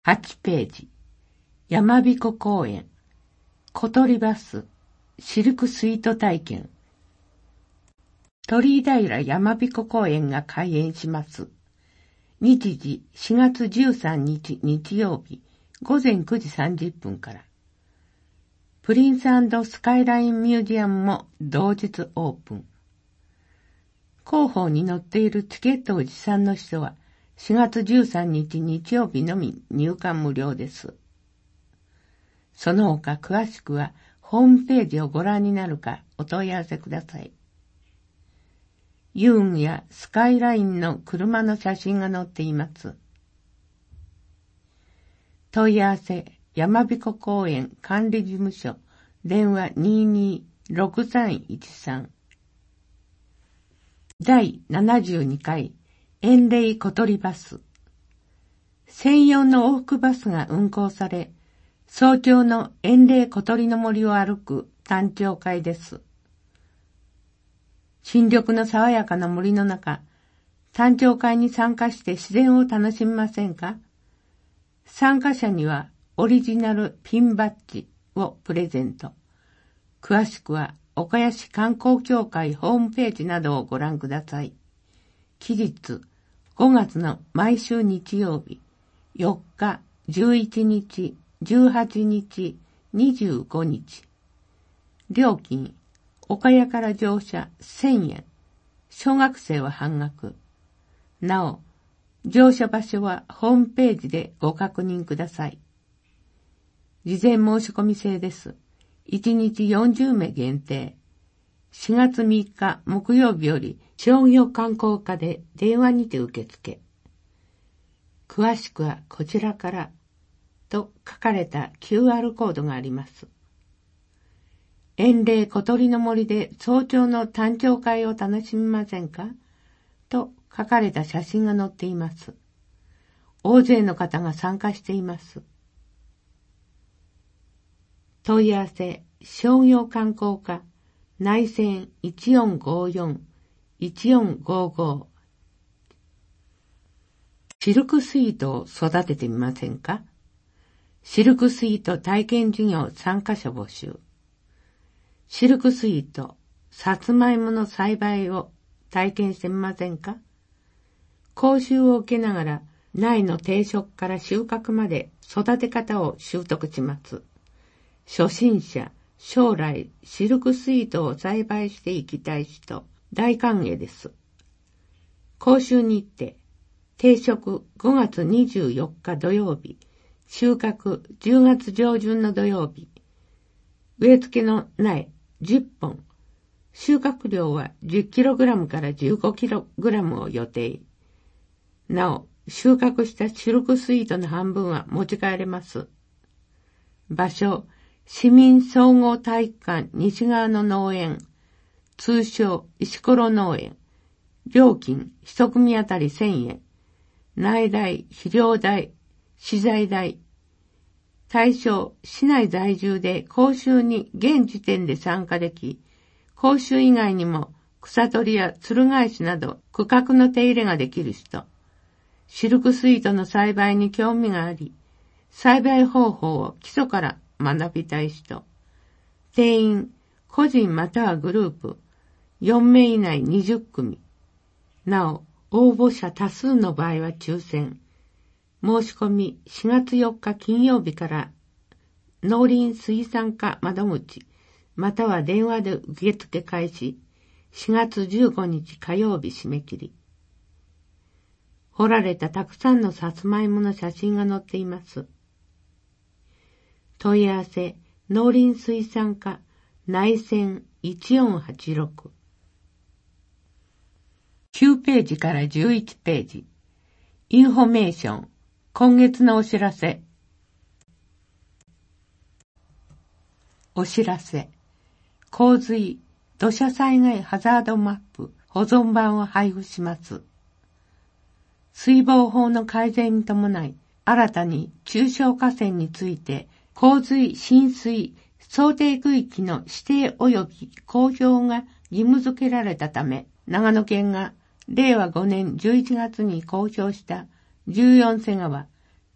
8ページ。山彦公園。小鳥バス。シルクスイート体験。鳥居平山彦公園が開園します。日時4月13日日曜日午前9時30分から。プリンス&スカイラインミュージアムも同日オープン。広報に載っているチケットを持参の人は4月13日日曜日のみ入館無料です。その他詳しくはホームページをご覧になるかお問い合わせください。遊具やスカイラインの車の写真が載っています。問い合わせ山彦公園管理事務所電話226313第72回遠霊小鳥バス専用の往復バスが運行され、早朝の遠霊小鳥の森を歩く誕生会です。新緑の爽やかな森の中、誕生会に参加して自然を楽しみませんか？参加者にはオリジナルピンバッジをプレゼント。詳しくは岡谷市観光協会ホームページなどをご覧ください。期日5月の毎週日曜日、4日、11日、18日、25日。料金、岡谷から乗車1000円。小学生は半額。なお、乗車場所はホームページでご確認ください。事前申し込み制です。1日40名限定。4月3日木曜日より商業観光課で電話にて受付。詳しくはこちらからと書かれた QR コードがあります。遠霊小鳥の森で早朝の誕生会を楽しみませんかと書かれた写真が載っています。大勢の方が参加しています。問い合わせ商業観光課内線1454-1455シルクスイートを育ててみませんか？シルクスイート体験事業参加者募集。シルクスイート、さつまいもの栽培を体験してみませんか？講習を受けながら苗の定植から収穫まで育て方を習得します。初心者、将来シルクスイートを栽培していきたい人、大歓迎です。講習日程、定植5月24日土曜日、収穫10月上旬の土曜日、植え付けの苗10本、収穫量は 10kg から 15kg を予定。なお、収穫したシルクスイートの半分は持ち帰れます。場所、市民総合体育館西側の農園、通称石ころ農園。料金一組あたり1000円。苗代、肥料代、資材代。対象、市内在住で講習に現時点で参加でき、講習以外にも草取りやつる返しなど区画の手入れができる人。シルクスイートの栽培に興味があり、栽培方法を基礎から学びたい人。定員、個人またはグループ、4名以内20組。なお、応募者多数の場合は抽選。申し込み4月4日金曜日から農林水産課窓口、または電話で受付開始。4月15日火曜日締め切り。掘られたたくさんのさつまいもの写真が載っています。問い合わせ、農林水産課、内線1486。9ページから11ページ。インフォメーション、今月のお知らせ。お知らせ。洪水、土砂災害ハザードマップ、保存版を配布します。水防法の改善に伴い、新たに中小河川について、洪水、浸水、想定区域の指定及び公表が義務付けられたため、長野県が令和5年11月に公表した14瀬川、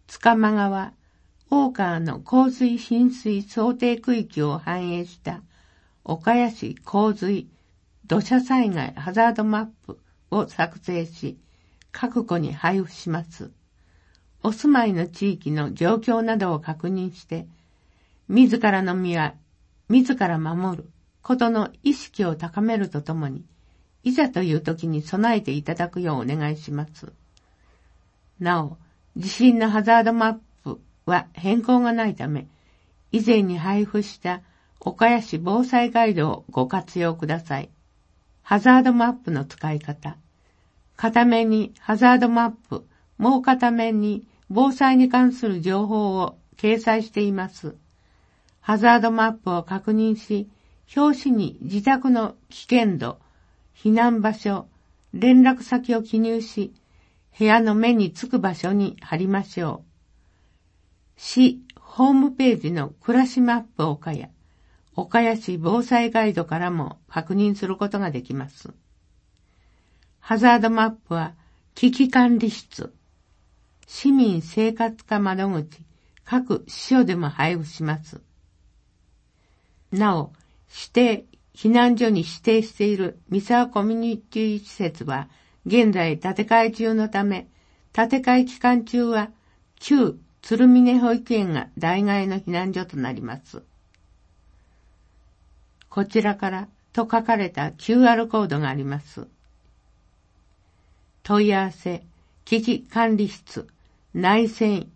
塚間川、大川の洪水浸水想定区域を反映した岡谷市洪水土砂災害ハザードマップを作成し、各戸に配布します。お住まいの地域の状況などを確認して、自らの身は自ら守ることの意識を高めるとともに、いざという時に備えていただくようお願いします。なお、地震のハザードマップは変更がないため、以前に配布した岡谷市防災ガイドをご活用ください。ハザードマップの使い方。片面にハザードマップ、もう片面に防災に関する情報を掲載しています。ハザードマップを確認し、表紙に自宅の危険度、避難場所、連絡先を記入し、部屋の目につく場所に貼りましょう。市ホームページの暮らしマップ岡谷、岡谷市防災ガイドからも確認することができます。ハザードマップは危機管理室、市民生活課窓口、各市所でも配布します。なお、指定、避難所に指定している三沢コミュニティ施設は、現在建て替え中のため、建て替え期間中は、旧鶴峰保育園が代替えの避難所となります。こちらからと書かれた QR コードがあります。問い合わせ、危機管理室、内線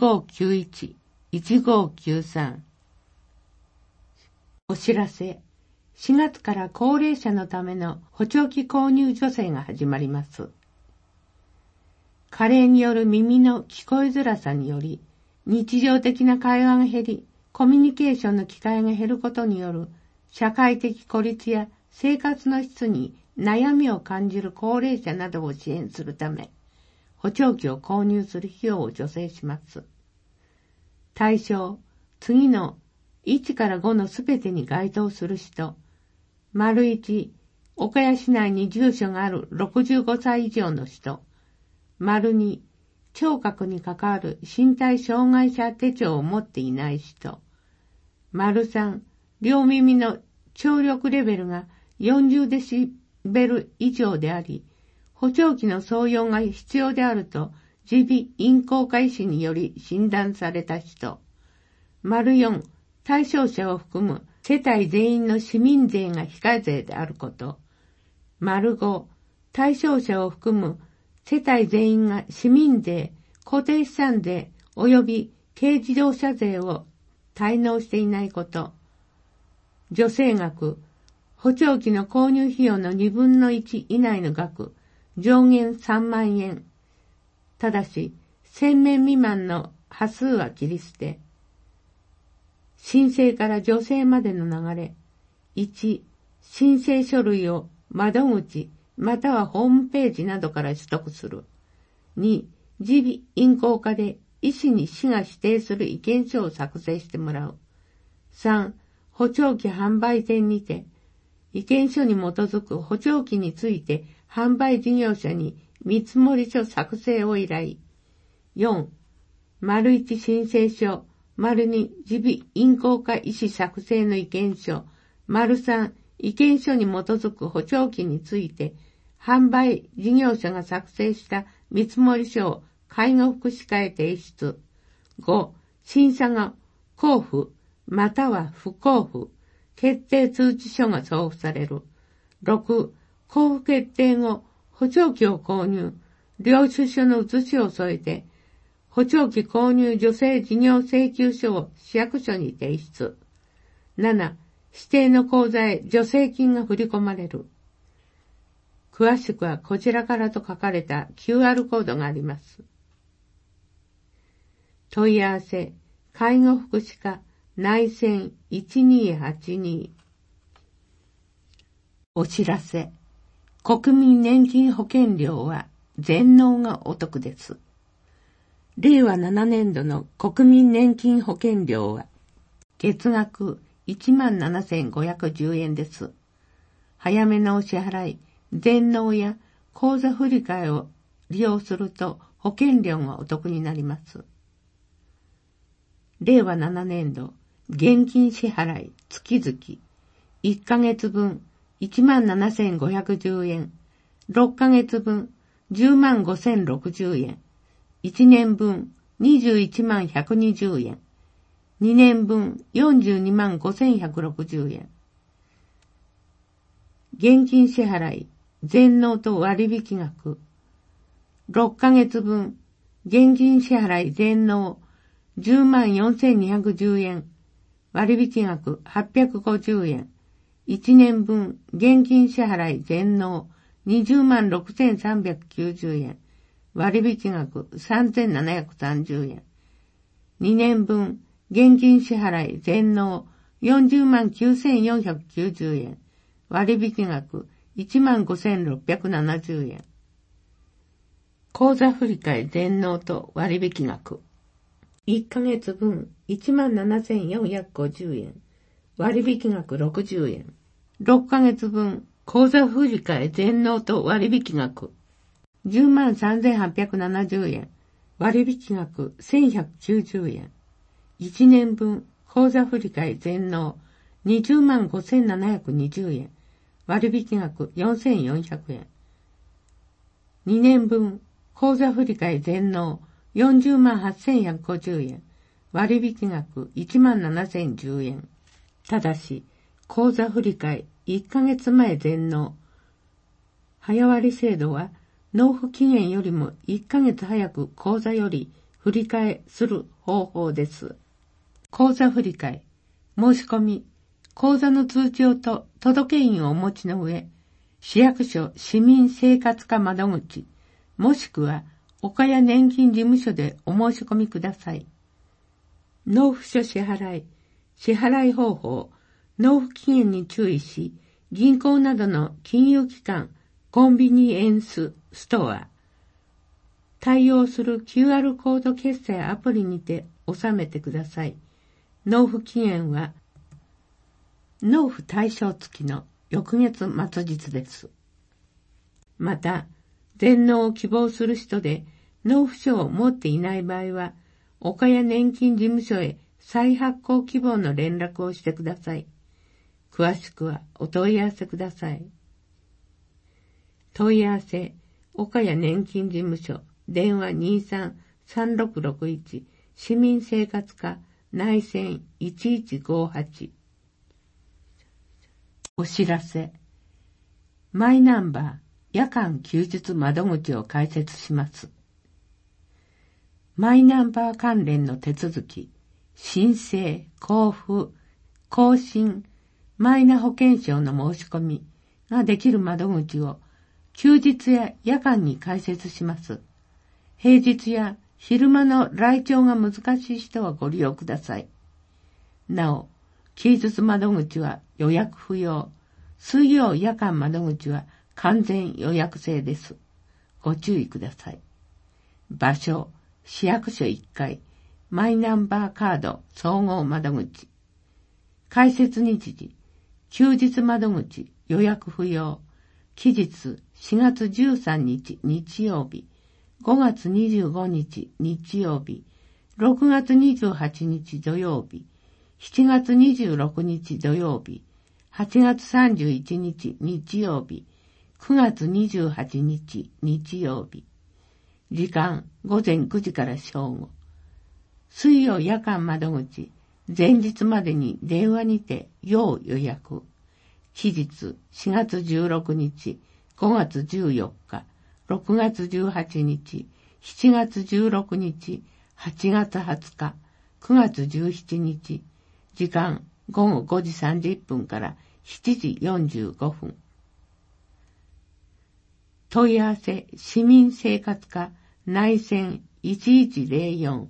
1591-1593。お知らせ。4月から高齢者のための補聴器購入助成が始まります。加齢による耳の聞こえづらさにより、日常的な会話が減り、コミュニケーションの機会が減ることによる社会的孤立や生活の質に悩みを感じる高齢者などを支援するため、補聴器を購入する費用を助成します。対象、次の1から5のすべてに該当する人、1、岡谷市内に住所がある65歳以上の人、2、聴覚に関わる身体障害者手帳を持っていない人、3、両耳の聴力レベルが40デシベル以上であり、補聴器の装用が必要であると耳鼻咽喉科医師により診断された人、4、対象者を含む世帯全員の市民税が非課税であること。5、対象者を含む世帯全員が市民税、固定資産税及び軽自動車税を滞納していないこと。助成額、補聴器の購入費用の2分の1以内の額、上限3万円。ただし、1000名未満の端数は切り捨て。申請から助成までの流れ。1、申請書類を窓口またはホームページなどから取得する。2、耳鼻咽喉科で医師に市が指定する意見書を作成してもらう。3、補聴器販売店にて、意見書に基づく補聴器について販売事業者に見積書作成を依頼。4、1申請書、2耳鼻咽喉科医師作成の意見書、3意見書に基づく補聴器について販売事業者が作成した見積書を介護福祉課へ提出。5、審査が交付または不交付、決定通知書が送付される。6、交付決定後、補聴器を購入、領収書の写しを添えて、補聴器購入助成事業請求書を市役所に提出。7、指定の口座へ助成金が振り込まれる。詳しくはこちらからと書かれた QR コードがあります。問い合わせ、介護福祉課内線 1282。お知らせ、国民年金保険料は全納がお得です。令和7年度の国民年金保険料は月額 17,510 円です。早めのお支払い、全納や口座振替を利用すると保険料がお得になります。 令和7年度、現金支払い月々、1ヶ月分 17,510 円、6ヶ月分 105,060 円、1年分211,120 円、2年分425,160 円。現金支払い、全納と割引額、6ヶ月分、現金支払い全納 104,210 円、割引額850円、1年分、現金支払い全納 206,390 円、割引額 3,730 円、2年分、現金支払い全納 409,490 円、割引額 15,670 円。口座振替全納と割引額。1ヶ月分 17,450 円、割引額60円。6ヶ月分、口座振替全納と割引額。103,870 円、割引額1,190円。1年分、口座振替全納 205,720 円、割引額 4,400 円。2年分、口座振替全納 408,150 円、割引額 17,010 円。ただし、口座振替1ヶ月前全納。早割制度は、納付期限よりも1ヶ月早く口座より振り替えする方法です。口座振替、申し込み、口座の通帳と届け印をお持ちの上、市役所市民生活課窓口、もしくは岡谷年金事務所でお申し込みください。納付書支払い、支払い方法、納付期限に注意し、銀行などの金融機関、コンビニエンスストア、対応する QR コード決済アプリにて納めてください。納付期限は、納付対象付きの翌月末日です。また、全納を希望する人で納付書を持っていない場合は、岡谷年金事務所へ再発行希望の連絡をしてください。詳しくはお問い合わせください。問い合わせ、岡谷年金事務所、電話 23-3661、市民生活課、内線 1158。お知らせ。マイナンバー夜間休日窓口を開設します。マイナンバー関連の手続き、申請、交付、更新、マイナ保険証の申し込みができる窓口を休日や夜間に開設します。平日や昼間の来庁が難しい人はご利用ください。なお、休日窓口は予約不要。水曜夜間窓口は完全予約制です。ご注意ください。場所、市役所1階、マイナンバーカード総合窓口。開設日時、休日窓口予約不要。期日4月13日日曜日、5月25日日曜日、6月28日土曜日、7月26日土曜日、8月31日日曜日、9月28日日曜日。時間午前9時から正午。水曜夜間窓口、前日までに電話にて要予約。期日4月16日、5月14日、6月18日、7月16日、8月20日、9月17日。時間午後5時30分から7時45分。問い合わせ市民生活課内線1104。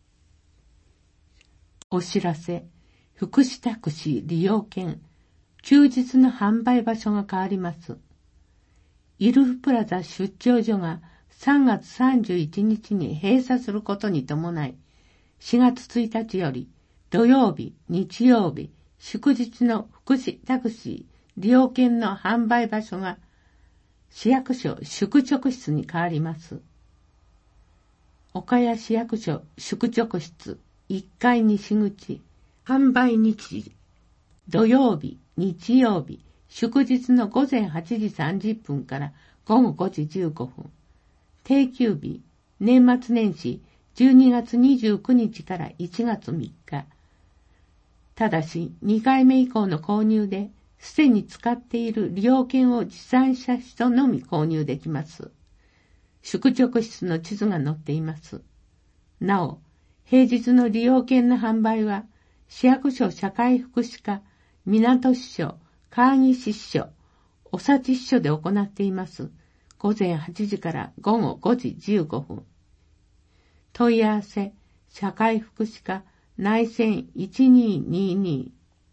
お知らせ、福祉タクシー利用券、休日の販売場所が変わります。イルフプラザ出張所が3月31日に閉鎖することに伴い、4月1日より土曜日、日曜日、祝日の福祉タクシー利用券の販売場所が市役所宿直室に変わります。岡谷市役所宿直室 1階西口、販売日時、土曜日、日曜日、祝日の午前8時30分から午後5時15分。定休日、年末年始、12月29日から1月3日。ただし、2回目以降の購入で、すでに使っている利用券を持参した人のみ購入できます。宿直室の地図が載っています。なお、平日の利用券の販売は、市役所社会福祉課、港支所、川岸支所、おさち支所で行っています。午前8時から午後5時15分。問い合わせ、社会福祉課、内線1222。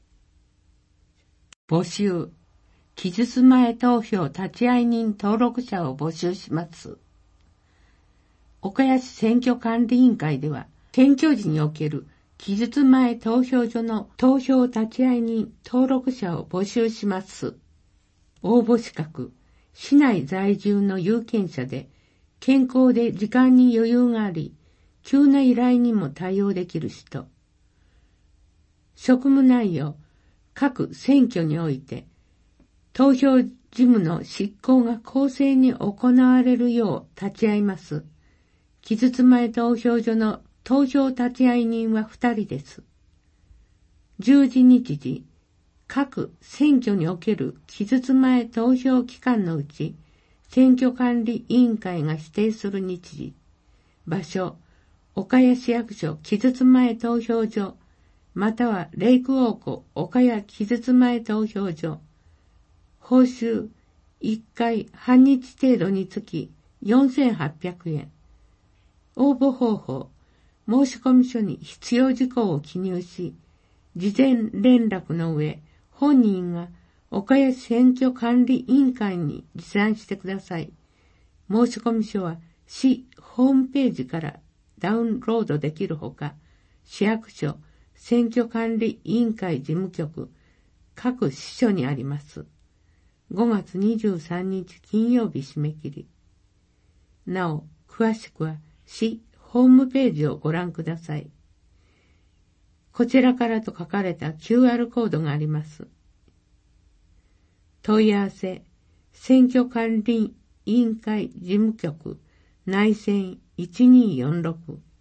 募集。期日前投票立会人登録者を募集します。岡谷市選挙管理委員会では、選挙時における期日前投票所の投票立会人登録者を募集します。応募資格、市内在住の有権者で、健康で時間に余裕があり、急な依頼にも対応できる人。職務内容、各選挙において、投票事務の執行が公正に行われるよう立ち会います。期日前投票所の投票立会人は2人です。10時日時、各選挙における期日前投票期間のうち、選挙管理委員会が指定する日時、場所、岡谷市役所期日前投票所、またはレイクウォーク岡谷期日前投票所、報酬1回半日程度につき4800円。応募方法、申込書に必要事項を記入し、事前連絡の上、本人が岡谷選挙管理委員会に持参してください。申込書は市ホームページからダウンロードできるほか、市役所、選挙管理委員会事務局、各支所にあります。5月23日金曜日締め切り。なお、詳しくは市ホームページをご覧ください。こちらからと書かれた QR コードがあります。問い合わせ、選挙管理委員会事務局、内線1246。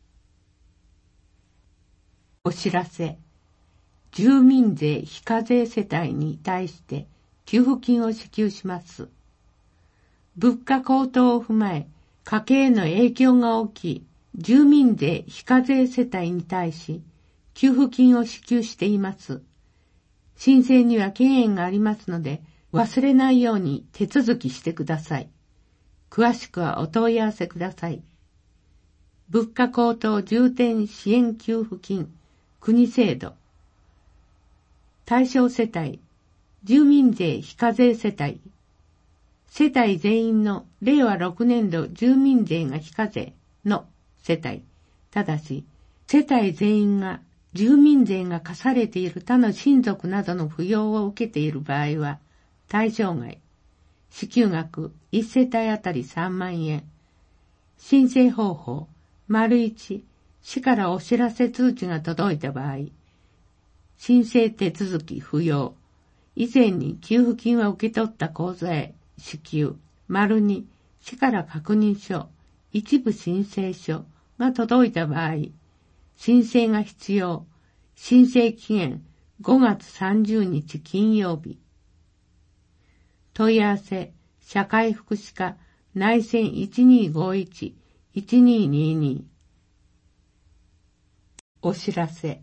お知らせ。住民税非課税世帯に対して給付金を支給します。物価高騰を踏まえ、家計への影響が大きい住民税非課税世帯に対し、給付金を支給しています。申請には期限がありますので、忘れないように手続きしてください。詳しくはお問い合わせください。物価高騰重点支援給付金、国制度。対象世帯、住民税非課税世帯。世帯全員の令和6年度住民税が非課税の世帯。ただし、世帯全員が住民税が課されている他の親族などの扶養を受けている場合は、対象外。支給額1世帯あたり3万円。申請方法、1、市からお知らせ通知が届いた場合、申請手続き不要。以前に給付金は受け取った口座へ支給。2、市から確認書、一部申請書が届いた場合、申請が必要。申請期限5月30日金曜日。問い合わせ、社会福祉課、内線1251、1222。お知らせ。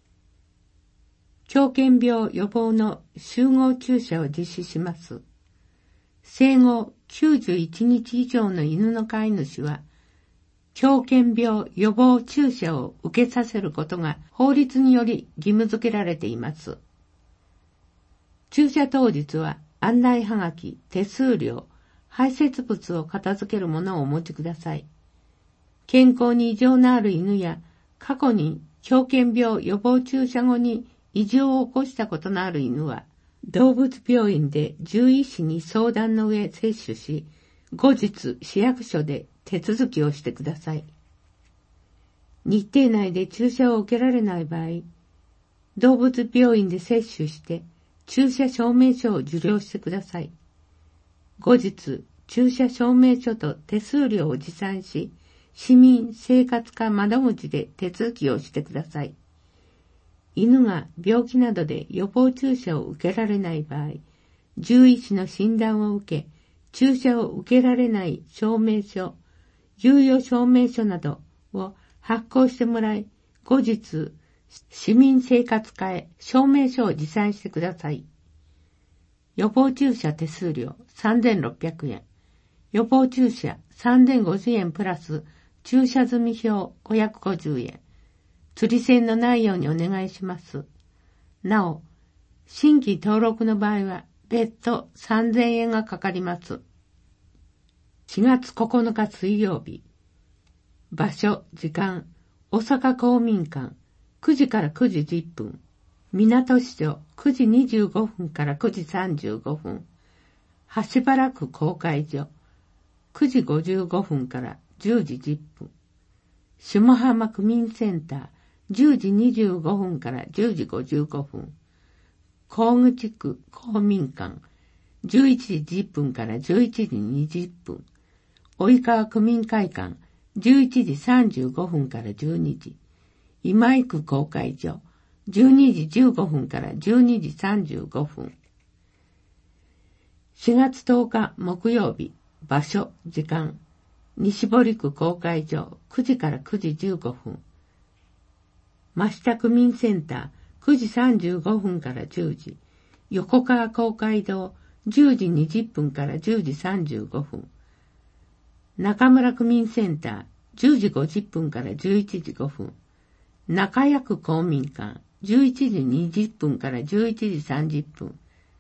狂犬病予防の集合注射を実施します。生後91日以上の犬の飼い主は、狂犬病予防注射を受けさせることが法律により義務付けられています。注射当日は案内はがき、手数料、排泄物を片付けるものをお持ちください。健康に異常のある犬や、過去に狂犬病予防注射後に異常を起こしたことのある犬は、動物病院で獣医師に相談の上接種し、後日市役所で手続きをしてください。 日程内で注射を受けられない場合、動物病院で接種して注射証明書を受領してください。後日、注射証明書と手数料を持参し、市民生活課窓口で手続きをしてください。犬が病気などで予防注射を受けられない場合、獣医師の診断を受け、注射を受けられない証明書、猶予証明書などを発行してもらい、後日、市民生活課へ証明書を持参してください。予防注射手数料3600円。予防注射3050円プラス注射済み票550円。釣り銭のないようにお願いします。なお、新規登録の場合は別途3000円がかかります。4月9日水曜日。場所、時間、大阪公民館、9時から9時10分。港市場、9時25分から9時35分。橋原区公会所、9時55分から10時10分。下浜区民センター、10時25分から10時55分。河口区公民館、11時10分から11時20分。及川区民会館、11時35分から12時。今井区公会所、12時15分から12時35分。4月10日木曜日、場所、時間、西堀区公会所、9時から9時15分。増田区民センター、9時35分から10時。横川公会堂、10時20分から10時35分。中村区民センター、10時50分から11時5分。中谷区公民館、11時20分から11時30分。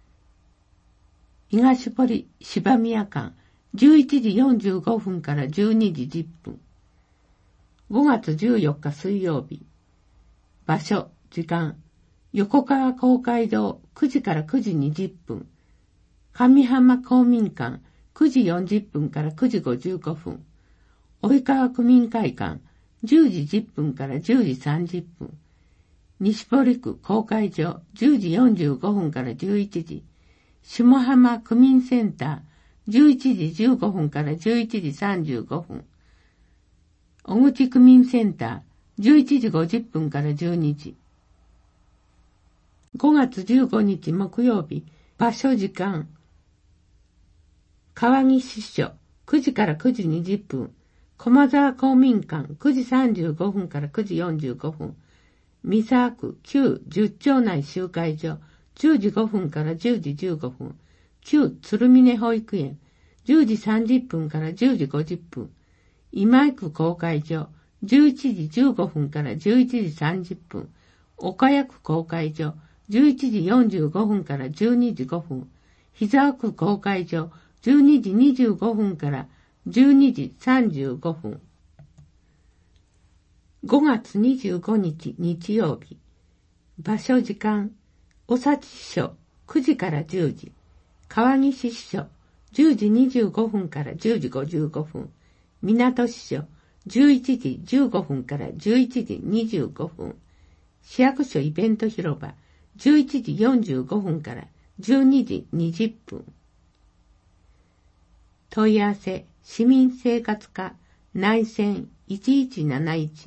東堀芝宮館、11時45分から12時10分。5月14日水曜日。場所、時間、横川公会堂9時から9時20分。上浜公民館9時40分から9時55分。及川区民会館10時10分から10時30分。西堀区公会所10時45分から11時。下浜区民センター11時15分から11時35分。小口区民センター11時50分から12時。5月15日木曜日、場所時間。川岸署9時から9時20分。駒沢公民館9時35分から9時45分。三沢区旧10町内集会所10時5分から10時15分。旧鶴峰保育園10時30分から10時50分。今井区公会所11時15分から11時30分。岡谷区公会所11時45分から12時5分。膝沢区公会所12時25分から12時35分。5月25日日曜日。場所時間。おさち支所9時から10時。川岸支所10時25分から10時55分。港支所11時15分から11時25分。市役所イベント広場11時45分から12時20分。問い合わせ市民生活課内線1171。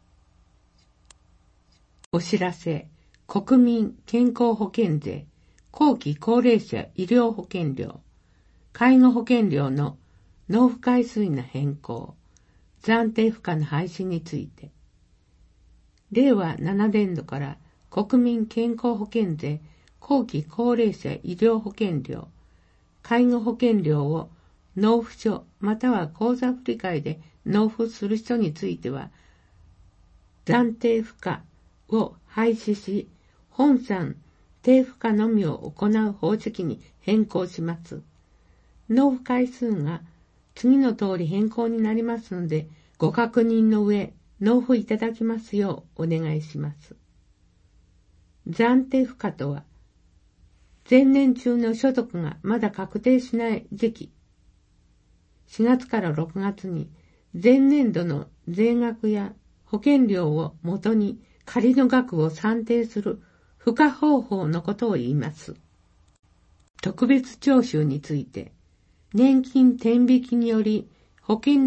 お知らせ国民健康保険税後期高齢者医療保険料介護保険料の納付回数の変更暫定付加の廃止について令和7年度から国民健康保険税後期高齢者医療保険料介護保険料を納付書または口座振替で納付する人については暫定付加を廃止し本産低付加のみを行う方式に変更します。納付回数が次の通り変更になりますのでご確認の上納付いただきますようお願いします。暫定付加とは前年中の所得がまだ確定しない時期4月から6月に前年度の税額や保険料をもとに仮の額を算定する付加方法のことを言います。特別徴収について、年金天引きにより保険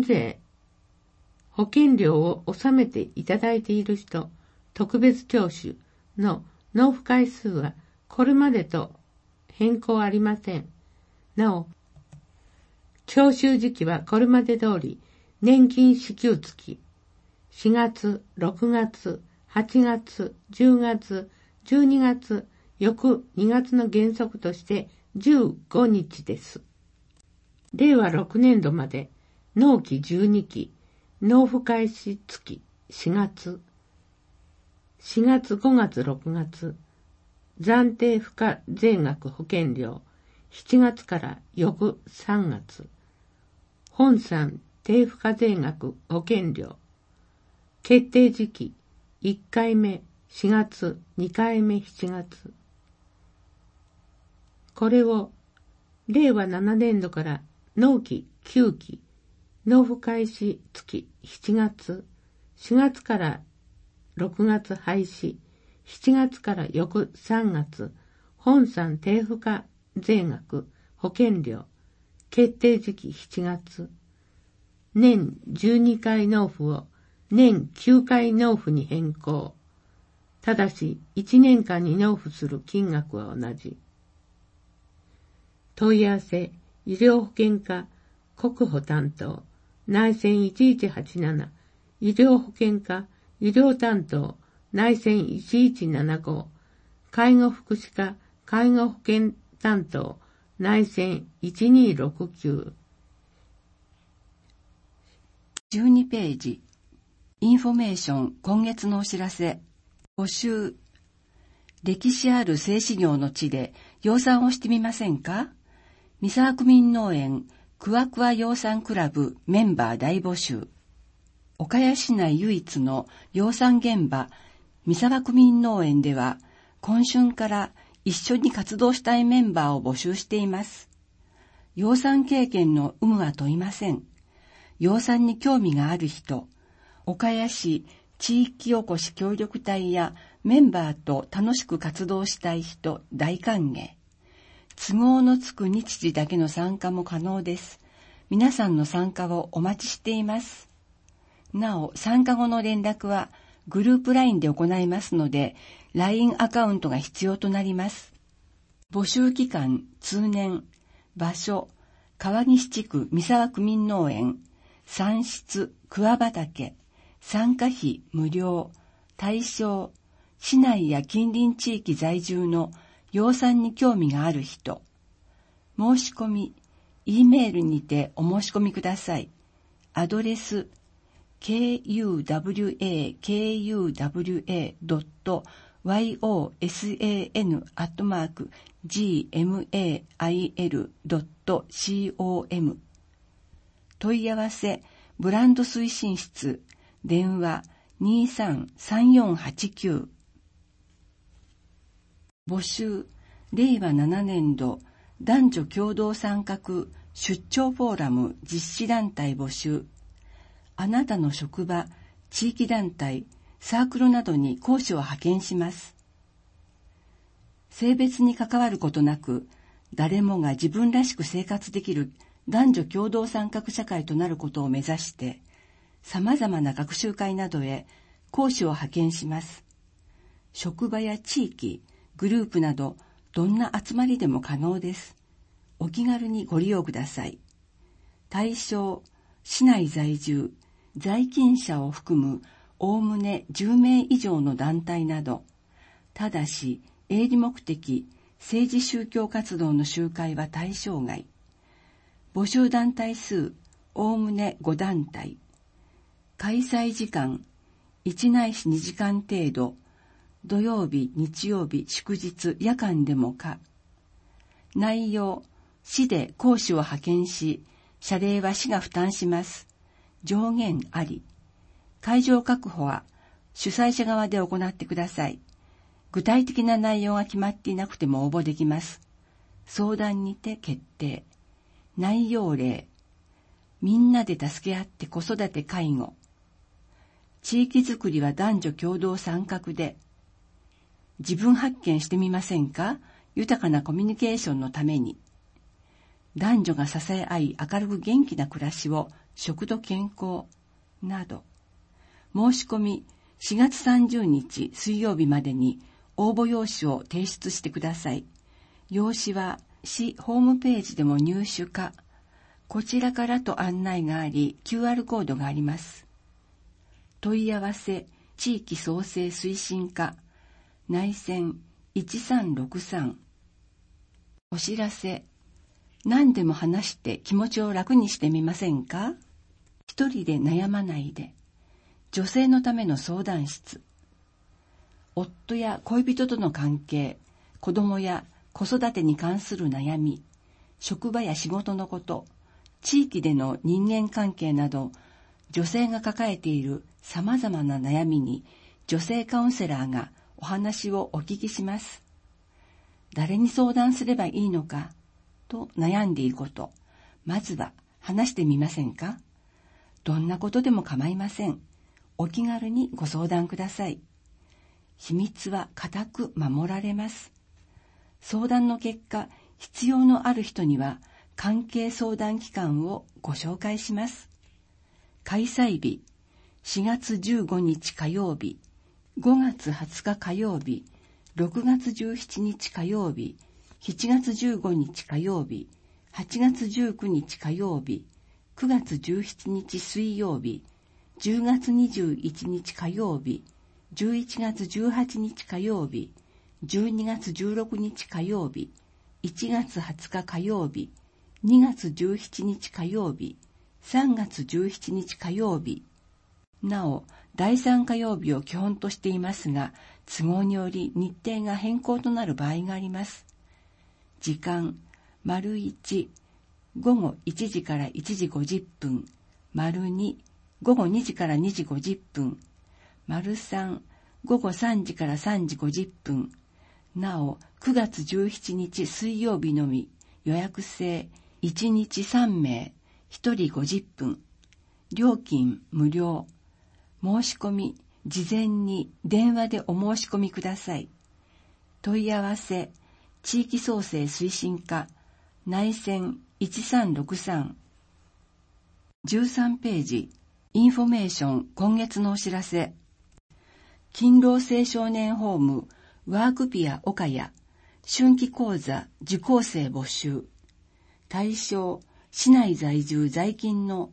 料を納めていただいている人、特別徴収の納付回数はこれまでと変更ありません。なお、徴収時期はこれまで通り年金支給月、4月、6月、8月、10月、12月、翌2月の原則として15日です。令和6年度まで納期12期、納付開始月4月、5月、6月、暫定付加税額保険料7月から翌3月、本産低付加税額保険料、決定時期1回目4月、2回目7月。これを令和7年度から納期9期、納付開始月7月、4月から6月廃止、7月から翌3月、本産低付加税額保険料、決定時期7月、年12回納付を年9回納付に変更。ただし1年間に納付する金額は同じ。問い合わせ、医療保険課、国保担当、内線1187、医療保険課、医療担当、内線1175、介護福祉課、介護保険担当、内線1269。 12ページ。インフォメーション、今月のお知らせ。募集。歴史ある製紙業の地で養蚕をしてみませんか？三沢区民農園クワクワ養蚕クラブメンバー大募集。岡谷市内唯一の養蚕現場三沢区民農園では今春から一緒に活動したいメンバーを募集しています。養蚕経験の有無は問いません。養蚕に興味がある人、岡谷市地域おこし協力隊やメンバーと楽しく活動したい人大歓迎。都合のつく日時だけの参加も可能です。皆さんの参加をお待ちしています。なお、参加後の連絡はグループ LINE で行いますので、LINE アカウントが必要となります。募集期間、通年、場所、川西地区三沢区民農園、産室、桑畑、参加費無料、対象、市内や近隣地域在住の養蚕に興味がある人。申し込み、E メールにてお申し込みください。アドレス、kuwayosan@gmail.com。問い合わせ、ブランド推進室、電話233489。募集、令和7年度男女共同参画出張フォーラム実施団体募集。あなたの職場、地域団体、サークルなどに講師を派遣します。性別に関わることなく、誰もが自分らしく生活できる男女共同参画社会となることを目指して、様々な学習会などへ講師を派遣します。職場や地域、グループなど、どんな集まりでも可能です。お気軽にご利用ください。対象、市内在住、在勤者を含むおおむね10名以上の団体など、ただし営利目的、政治宗教活動の集会は対象外。募集団体数、おおむね5団体。開催時間、1ないし2時間程度、土曜日、日曜日、祝日、夜間でも可。内容、市で講師を派遣し、謝礼は市が負担します。上限あり。会場確保は主催者側で行ってください。具体的な内容が決まっていなくても応募できます。相談にて決定。内容例。みんなで助け合って子育て介護。 地域づくりは男女共同参画で、自分発見してみませんか？豊かなコミュニケーションのために。男女が支え合い明るく元気な暮らしを、食と健康など。申し込み4月30日水曜日までに応募用紙を提出してください。用紙は市ホームページでも入手か、こちらからと案内があり、QR コードがあります。問い合わせ地域創生推進課内線1363。お知らせ。何でも話して気持ちを楽にしてみませんか？一人で悩まないで。女性のための相談室。夫や恋人との関係、子供や子育てに関する悩み、職場や仕事のこと、地域での人間関係など、女性が抱えている様々な悩みに女性カウンセラーがお話をお聞きします。誰に相談すればいいのかと悩んでいること、まずは話してみませんか？どんなことでも構いません。お気軽にご相談ください。秘密は固く守られます。相談の結果、必要のある人には関係相談機関をご紹介します。開催日、4月15日火曜日、5月20日火曜日、6月17日火曜日、7月15日火曜日、8月19日火曜日、9月17日水曜日、10月21日火曜日、11月18日火曜日、12月16日火曜日、1月20日火曜日、2月17日火曜日、3月17日火曜日。なお、第3火曜日を基本としていますが、都合により日程が変更となる場合があります。時間、1、午後1時から1時50分、2、午後2時から2時50分、3、午後3時から3時50分。なお、9月17日水曜日のみ、予約制、1日3名、1人50分。料金無料。申し込み、事前に電話でお申し込みください。問い合わせ、地域創生推進課、内線1363。13ページ、インフォメーション今月のお知らせ。勤労青少年ホームワークピア岡谷春季講座受講生募集。対象、市内在住在勤の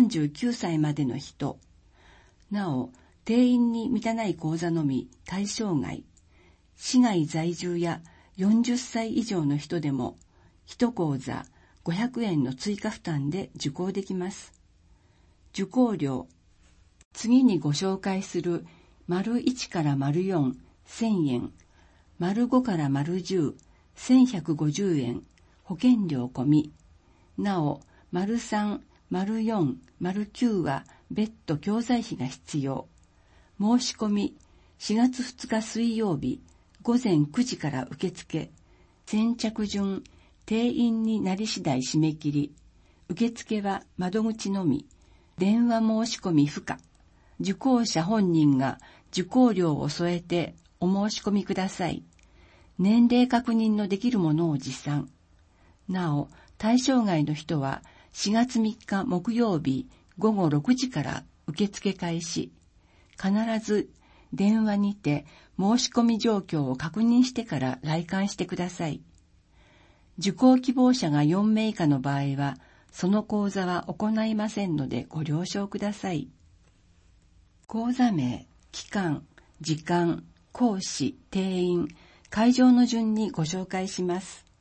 39歳までの人。なお、定員に満たない講座のみ対象外。市外在住や40歳以上の人でも、1講座500円の追加負担で受講できます。受講料。次にご紹介する1から4、1000円、5から10、1150円、保険料込み。なお、3、4、9は別途教材費が必要。申し込み、4月2日水曜日、午前9時から受付。先着順、定員になり次第締め切り。受付は窓口のみ。電話申し込み不可。受講者本人が受講料を添えてお申し込みください。年齢確認のできるものを持参。なお、対象外の人は4月3日木曜日午後6時から受付開始。必ず電話にて申し込み状況を確認してから来館してください。受講希望者が4名以下の場合は、その講座は行いませんのでご了承ください。講座名、期間、時間、講師、定員、会場の順にご紹介します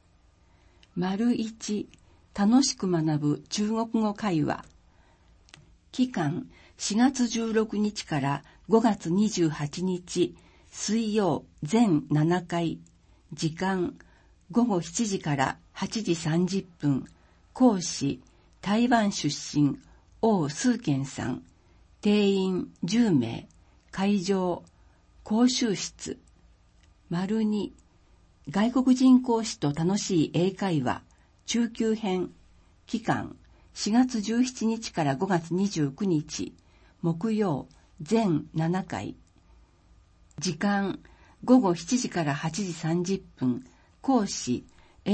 。1、楽しく学ぶ中国語会話。期間、4月16日から5月28日、水曜全7回。時間、午後7時から8時30分。講師、台湾出身、王崇健さん。定員10名。会場、講習室。2、外国人講師と楽しい英会話。中級編。期間、4月17日から5月29日。木曜、 全7回。時間午後7時から8時30分。講師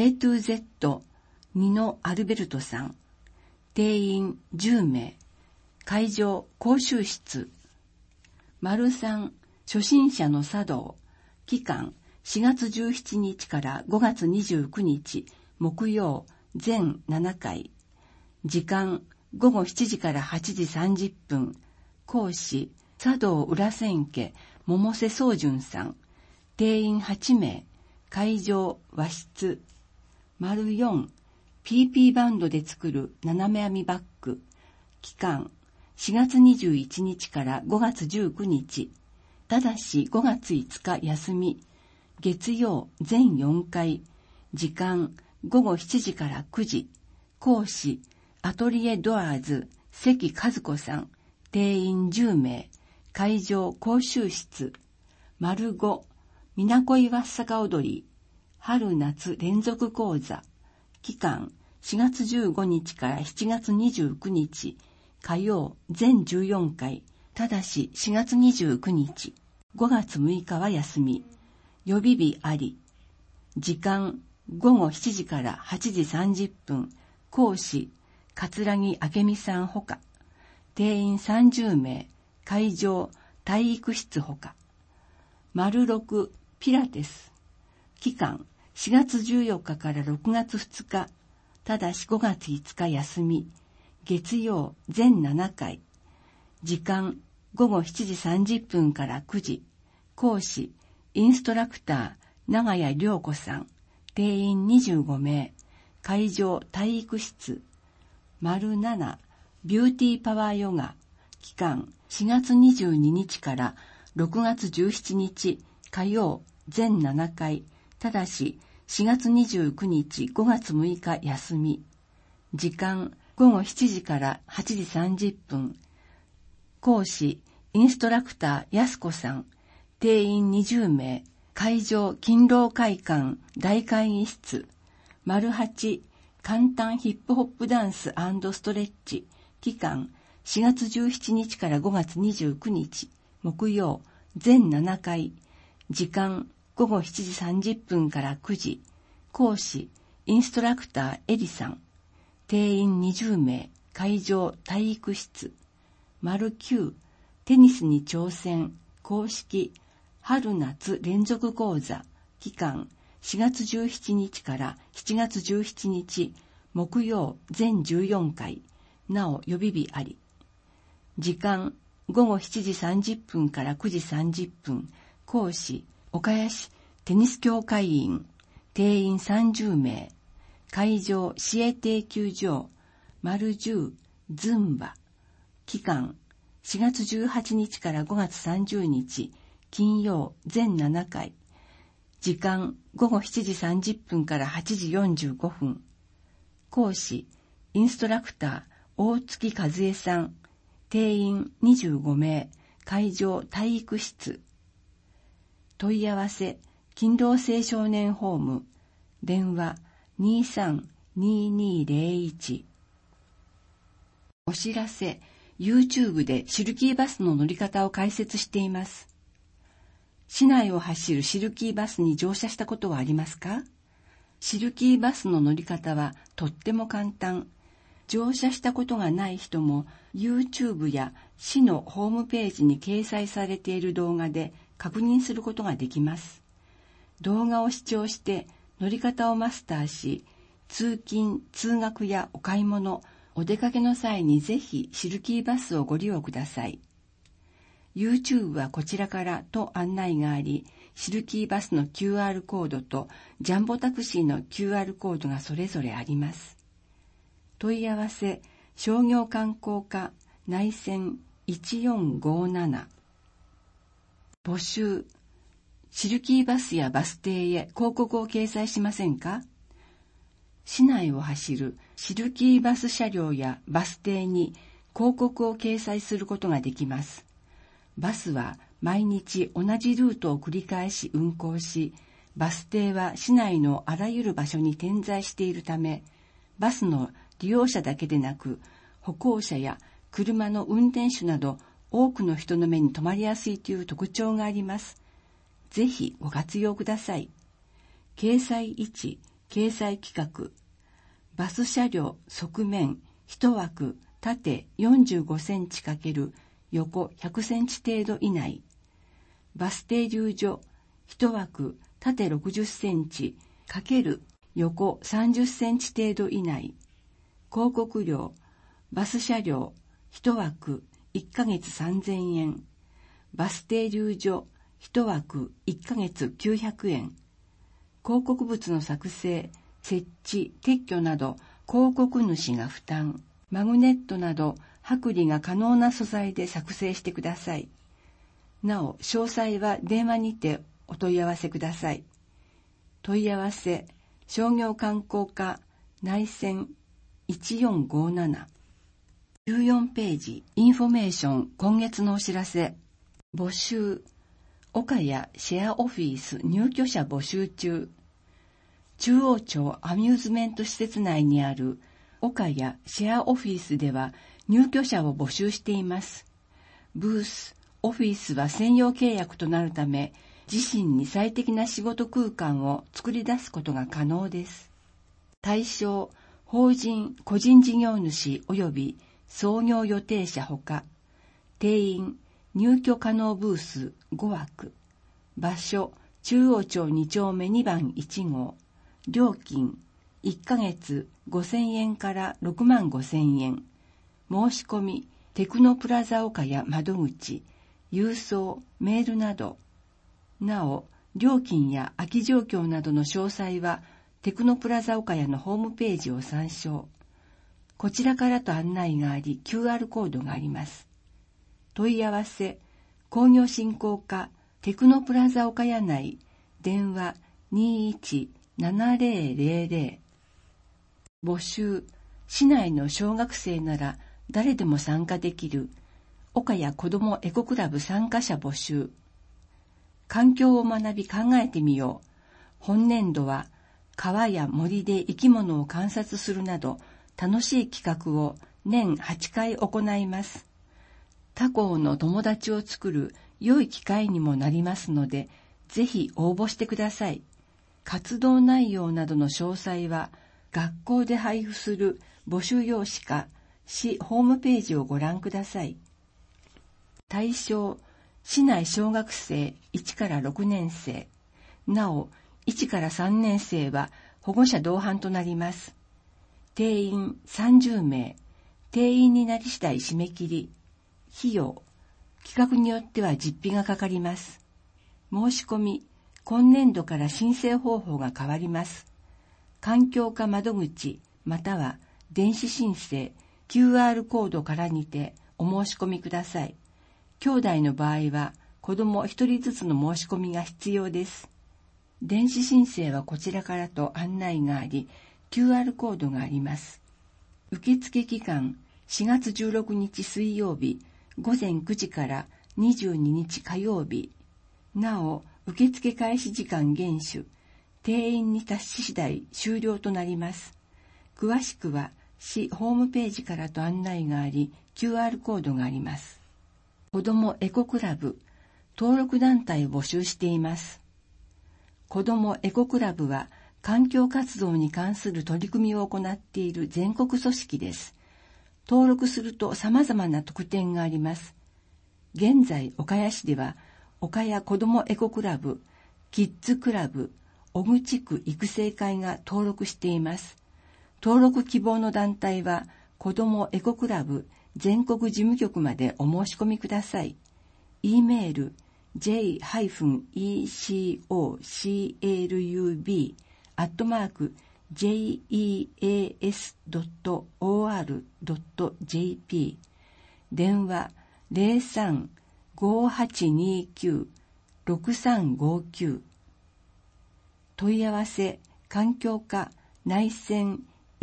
A2Z ニノ・アルベルトさん。定員10名。会場講習室。3初心者の茶道。期間4月17日から5月29日木曜全7回。時間午後7時から8時30分。講師茶道裏千家百瀬宗純さん。定員8名。会場和室。4 PP バンドで作る斜め編みバッグ。期間4月21日から5月19日。ただし5月5日休み。月曜全4回。時間午後7時から9時。講師アトリエドアーズ関和子さん。定員10名。会場講習室。5みなこいわっさか踊り。春夏連続講座。期間4月15日から7月29日。火曜全14回。ただし4月29日。5月6日は休み。予備日あり。時間午後7時から8時30分。講師桂木明美さんほか。定員30名。会場体育室ほか。6ピラティス。期間4月14日から6月2日。ただし5月5日休み。月曜全7回。時間午後7時30分から9時。講師インストラクター長谷涼子さん。定員25名。会場体育室。7ビューティーパワーヨガ。期間4月22日から6月17日火曜全7回。ただし4月29日5月6日休み。時間午後7時から8時30分。講師インストラクター安子さん。定員20名。会場勤労会館大会議室。8簡単ヒップホップダンス&ストレッチ。期間4月17日から5月29日木曜全7回。時間午後7時30分から9時。講師インストラクターエリさん。定員20名。会場体育室。9テニスに挑戦公式春夏連続講座。期間4月17日から7月17日木曜全14回。なお予備日あり。時間午後7時30分から9時30分。講師岡谷市テニス協会員。定員30名。会場市営定休場。10ズンバ。期間4月18日から5月30日金曜全7回。時間午後7時30分から8時45分。講師インストラクター大月和恵さん。定員25名。会場体育室。問い合わせ勤労青少年ホーム。電話23-2201。お知らせ YouTube でシルキーバスの乗り方を解説しています。市内を走るシルキーバスに乗車したことはありますか？シルキーバスの乗り方はとっても簡単。乗車したことがない人も YouTube や市のホームページに掲載されている動画で確認することができます。動画を視聴して乗り方をマスターし、通勤・通学やお買い物、お出かけの際にぜひシルキーバスをご利用ください。YouTube はこちらからと案内があり、シルキーバスの QR コードとジャンボタクシーの QR コードがそれぞれあります。問い合わせ商業観光課内線1457。募集シルキーバスやバス停へ広告を掲載しませんか？市内を走るシルキーバス車両やバス停に広告を掲載することができます。バスは毎日同じルートを繰り返し運行し、バス停は市内のあらゆる場所に点在しているため、バスの利用者だけでなく、歩行者や車の運転手など多くの人の目に留まりやすいという特徴があります。ぜひご活用ください。掲載位置、掲載規格。バス車両側面1枠縦45センチ×横100センチ程度以内。バス停留所1枠縦60センチ×横30センチ程度以内。広告料、バス車両1枠1ヶ月3000円。バス停留所1枠1ヶ月900円。広告物の作成、設置、撤去など広告主が負担。マグネットなど剥離が可能な素材で作成してください。なお、詳細は電話にてお問い合わせください。問い合わせ、商業観光課内線1457。14ページ、インフォメーション、今月のお知らせ。募集、岡谷シェアオフィス入居者募集中。中央町アミューズメント施設内にある岡谷シェアオフィスでは入居者を募集しています。ブース、オフィスは専用契約となるため、自身に最適な仕事空間を作り出すことが可能です。対象、法人、個人事業主及び創業予定者ほか、定員、入居可能ブース5枠。場所、中央町2丁目2番1号。料金、1ヶ月5000円から6万5000円。申し込み、テクノプラザ岡谷窓口、郵送、メールなど。なお、料金や空き状況などの詳細は、テクノプラザ岡谷のホームページを参照。こちらからと案内があり、QR コードがあります。問い合わせ、工業振興課、テクノプラザ岡谷内、電話217000。募集、市内の小学生なら誰でも参加できる、岡谷子どもエコクラブ参加者募集。環境を学び考えてみよう。本年度は、川や森で生き物を観察するなど、楽しい企画を年8回行います。他校の友達を作る良い機会にもなりますので、ぜひ応募してください。活動内容などの詳細は、学校で配布する募集用紙か、市ホームページをご覧ください。対象、市内小学生1から6年生。なお、1から3年生は保護者同伴となります。定員30名。定員になり次第締め切り。費用、企画によっては実費がかかります。申し込み、今年度から申請方法が変わります。環境課窓口または電子申請 QR コードからにてお申し込みください。兄弟の場合は子ども1人ずつの申し込みが必要です。電子申請はこちらからと案内があり、QR コードがあります。受付期間4月16日水曜日午前9時から22日火曜日。なお、受付開始時間厳守。定員に達し次第終了となります。詳しくは市ホームページからと案内があり、QR コードがあります。子どもエコクラブ、登録団体を募集しています。子どもエコクラブは、環境活動に関する取り組みを行っている全国組織です。登録すると様々な特典があります。現在、岡谷市では、岡谷子どもエコクラブ、キッズクラブ、小口区育成会が登録しています。登録希望の団体は、子どもエコクラブ全国事務局までお申し込みください。e メール j-ecoclub@jeas.or.jp 電話03-5829-6359問い合わせ環境課内線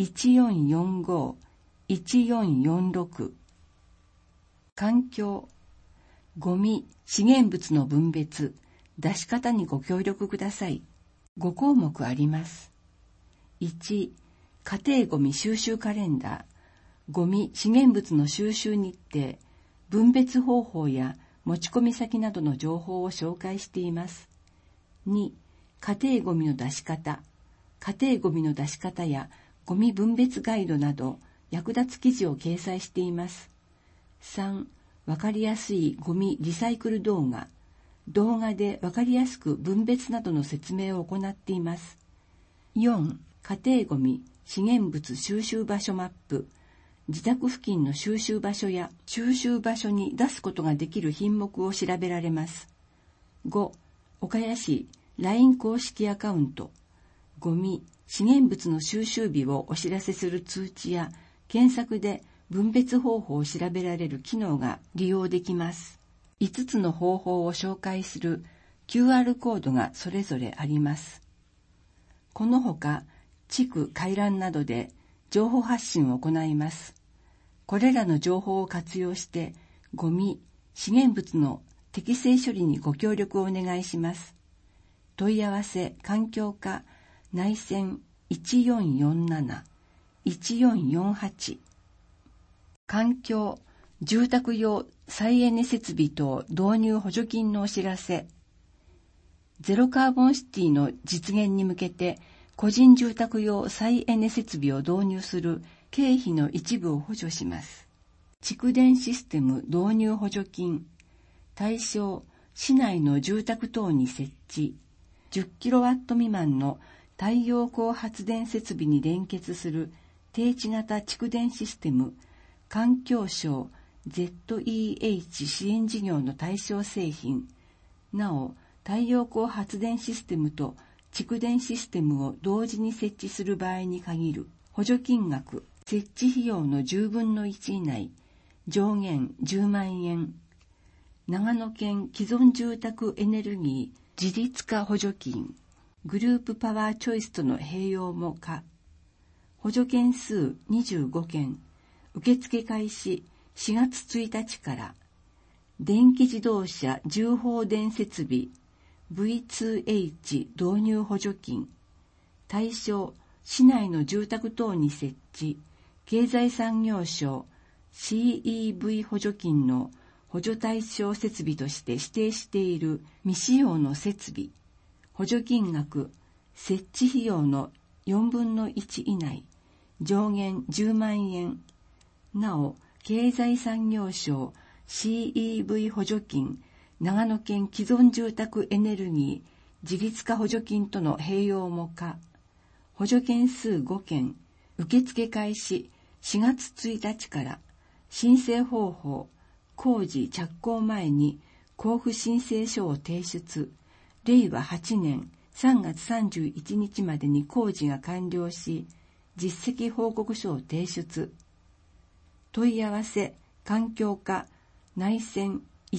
1445-1446環境ゴミ資源物の分別出し方にご協力ください。5項目あります。1、家庭ゴミ収集カレンダー、ゴミ資源物の収集日程、 分別方法や持ち込み先などの情報を紹介しています。2、家庭ゴミの出し方。家庭ゴミの出し方やゴミ分別ガイドなど役立つ記事を掲載しています。3、わかりやすいゴミリサイクル動画。動画でわかりやすく分別などの説明を行っています。4、家庭ゴミ資源物収集場所マップ。自宅付近の収集場所や収集場所に出すことができる品目を調べられます。5、岡谷市 LINE 公式アカウント。ゴミ、資源物の収集日をお知らせする通知や検索で分別方法を調べられる機能が利用できます。5つの方法を紹介する QR コードがそれぞれあります。このほか、地区回覧などで情報発信を行います。これらの情報を活用して、ゴミ、資源物の適正処理にご協力をお願いします。問い合わせ環境課内線 1447-1448 環境、住宅用再エネ設備等導入補助金のお知らせ。ゼロカーボンシティの実現に向けて個人住宅用再エネ設備を導入する経費の一部を補助します。蓄電システム導入補助金。対象、市内の住宅等に設置。10キロワット未満の太陽光発電設備に連結する低地型蓄電システム、環境省 ZEH 支援事業の対象製品。なお、太陽光発電システムと蓄電システムを同時に設置する場合に限る補助金額、設置費用の10分の1以内、上限10万円。長野県既存住宅エネルギー自立化補助金、グループパワーチョイスとの併用も可。補助件数25件、受付開始4月1日から。電気自動車重放電設備 V2H 導入補助金。対象、市内の住宅等に設置、経済産業省 CEV 補助金の補助対象設備として指定している未使用の設備、補助金額、設置費用の4分の1以内、上限10万円。なお、経済産業省 CEV 補助金、長野県既存住宅エネルギー自立化補助金との併用も可。補助件数5件、受付開始4月1日から。申請方法、工事着工前に交付申請書を提出。令和8年3月31日までに工事が完了し、実績報告書を提出。問い合わせ、環境課、内線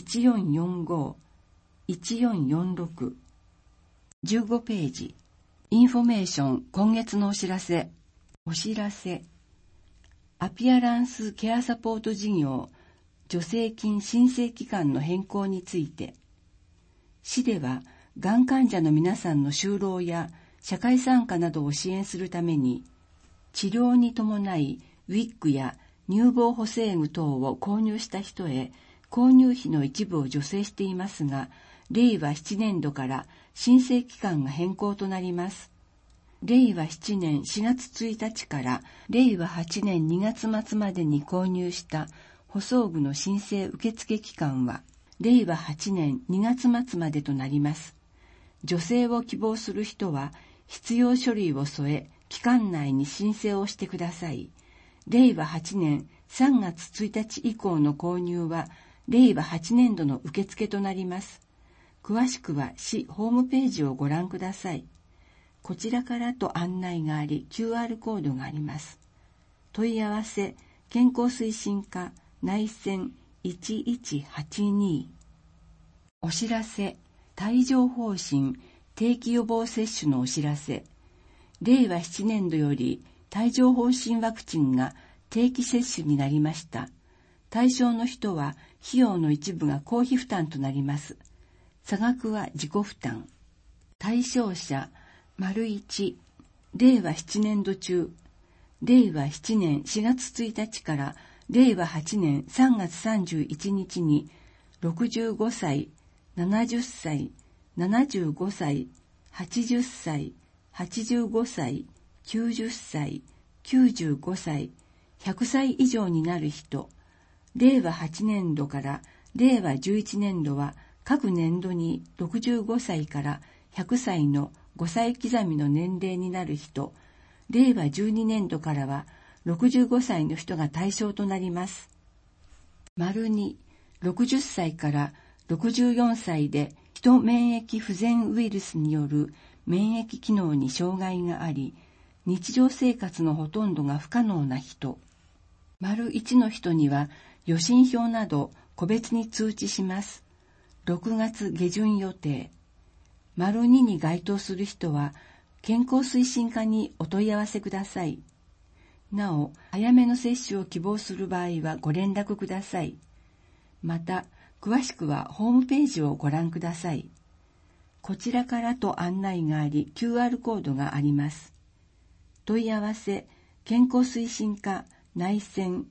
1445-1446。15ページ。インフォメーション、今月のお知らせ。お知らせ。アピアランスケアサポート事業、助成金申請期間の変更について。市では、がん患者の皆さんの就労や社会参加などを支援するために、治療に伴いウィッグや乳房補正具等を購入した人へ購入費の一部を助成していますが、令和7年度から申請期間が変更となります。令和7年4月1日から令和8年2月末までに購入した補装具の申請受付期間は、令和8年2月末までとなります。助成を希望する人は、必要書類を添え、期間内に申請をしてください。令和8年3月1日以降の購入は、令和8年度の受付となります。詳しくは市ホームページをご覧ください。こちらからと案内があり、QR コードがあります。問い合わせ、健康推進課、内線1182。お知らせ、帯状疱疹定期予防接種のお知らせ。令和7年度より帯状疱疹ワクチンが定期接種になりました。対象の人は費用の一部が公費負担となります。差額は自己負担。対象者、1、令和7年度中、令和7年4月1日から令和8年3月31日に65歳、70歳、75歳、80歳、85歳、90歳、95歳、100歳以上になる人、令和8年度から令和11年度は各年度に65歳から100歳の5歳刻みの年齢になる人、令和12年度からは65歳の人が対象となります。丸2、60歳から64歳で人免疫不全ウイルスによる免疫機能に障害があり、日常生活のほとんどが不可能な人。丸1の人には予診票など個別に通知します。6月下旬予定。丸2に該当する人は健康推進課にお問い合わせください。なお、早めの接種を希望する場合はご連絡ください。また、詳しくはホームページをご覧ください。こちらからと案内があり、QR コードがあります。問い合わせ、健康推進課内線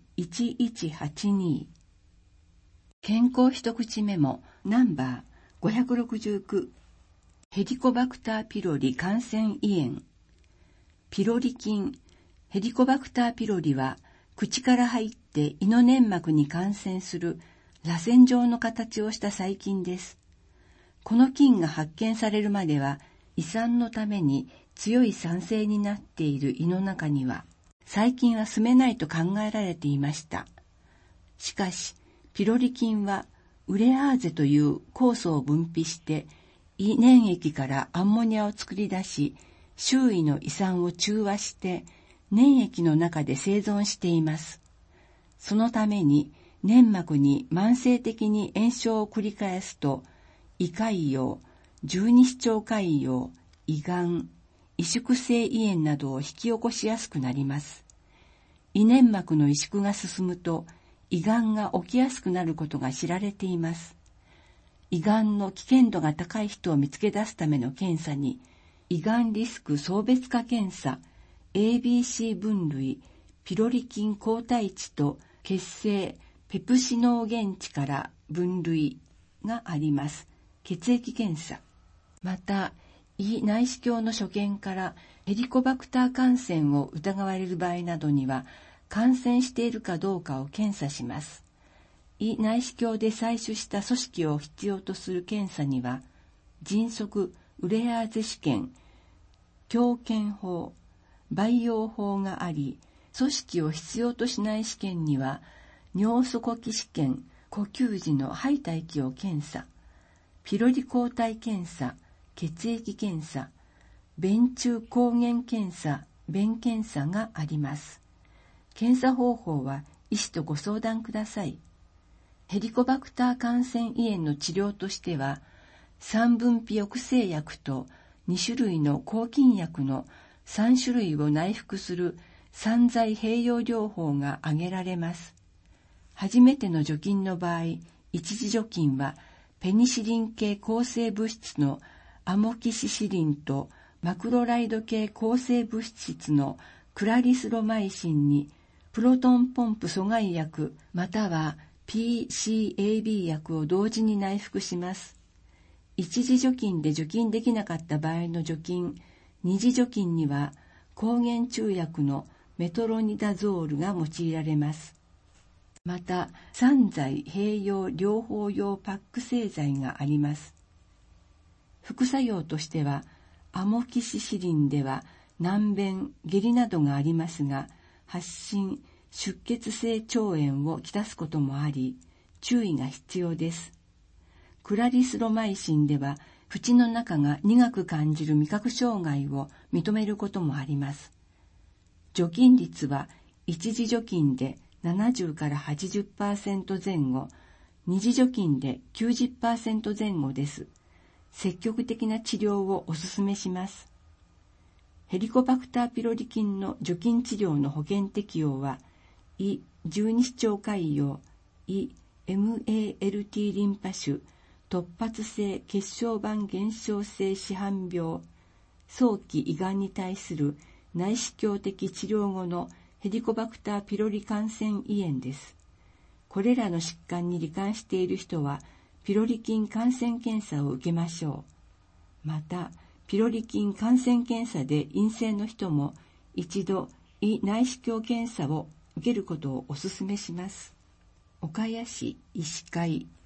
1182。健康一口メモナンバー569。ヘリコバクターピロリ感染胃炎。ピロリ菌。ヘリコバクターピロリは口から入って胃の粘膜に感染する螺旋状の形をした細菌です。この菌が発見されるまでは胃酸のために強い酸性になっている胃の中には細菌は住めないと考えられていました。しかし、ピロリ菌はウレアーゼという酵素を分泌して胃粘液からアンモニアを作り出し、周囲の胃酸を中和して粘液の中で生存しています。そのために粘膜に慢性的に炎症を繰り返すと、胃潰瘍、十二指腸潰瘍、胃がん、萎縮性胃炎などを引き起こしやすくなります。胃粘膜の萎縮が進むと、胃がんが起きやすくなることが知られています。胃がんの危険度が高い人を見つけ出すための検査に、胃がんリスク層別化検査、ABC 分類、ピロリ菌抗体値と血清、ペプシノーゲン値から分類があります。血液検査。また、胃内視鏡の所見からヘリコバクター感染を疑われる場合などには、感染しているかどうかを検査します。胃内視鏡で採取した組織を必要とする検査には、迅速ウレアーゼ試験、強検法、培養法があり、組織を必要としない試験には、尿素呼気試験、呼吸時の吐いた息を検査、ピロリ抗体検査、血液検査、便中抗原検査、便検査があります。検査方法は医師とご相談ください。ヘリコバクター感染胃炎の治療としては、三分泌抑制薬と2種類の抗菌薬の3種類を内服する三剤併用療法が挙げられます。初めての除菌の場合、一次除菌はペニシリン系抗生物質のアモキシシリンとマクロライド系抗生物質のクラリスロマイシンにプロトンポンプ阻害薬または PCAB 薬を同時に内服します。一次除菌で除菌できなかった場合の除菌、二次除菌には抗原中薬のメトロニダゾールが用いられます。また、三剤併用療法用パック製剤があります。副作用としては、アモキシシリンでは軟便、下痢などがありますが、発疹、出血性腸炎をきたすこともあり、注意が必要です。クラリスロマイシンでは、口の中が苦く感じる味覚障害を認めることもあります。除菌率は一次除菌で70から 80% 前後、二次除菌で 90% 前後です。積極的な治療をお勧めします。ヘリコバクターピロリ菌の除菌治療の保険適用は、胃十二指腸潰瘍、胃 MALT リンパ腫、突発性血小板減少性紫斑病、早期胃がんに対する内視鏡的治療後のヘリコバクターピロリ感染胃炎です。これらの疾患に罹患している人は、ピロリ菌感染検査を受けましょう。また、ピロリ菌感染検査で陰性の人も、一度胃内視鏡検査を受けることをお勧めします。岡谷市医師会